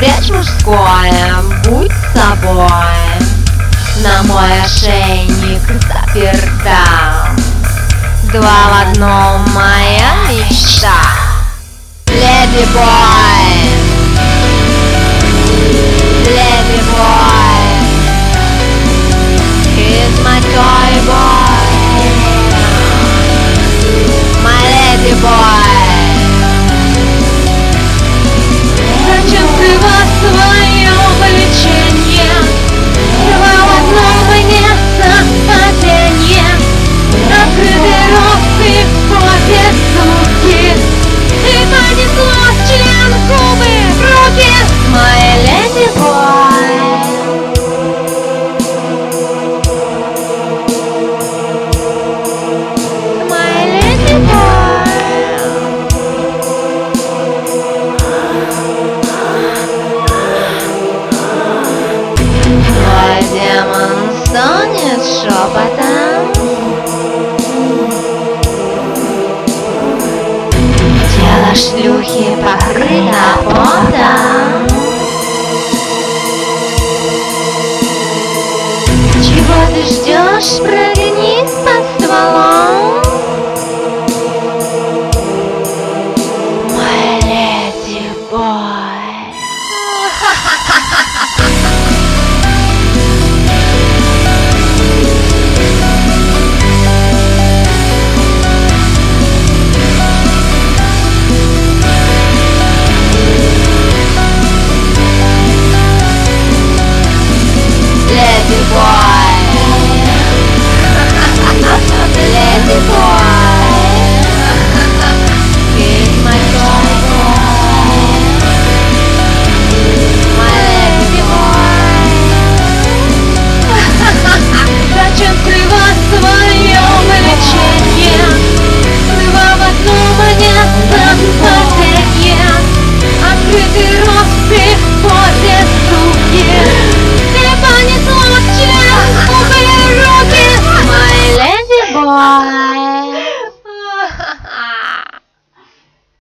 Спрячь мужское, будь собой. На мой ошейник заперта. Два в одном моя мечта. Леди бой, леди бой, he's my toy boy, my lady boy. Зачем скрывать свое влечение? Два в одном мне совпадение. Открытый рот и обе суки, и понеслось член губы в руки. My lady boy, my lady boy. Твой демон стонет шепотом. Тело шлюхи покрыто потом. Чего ты ждешь,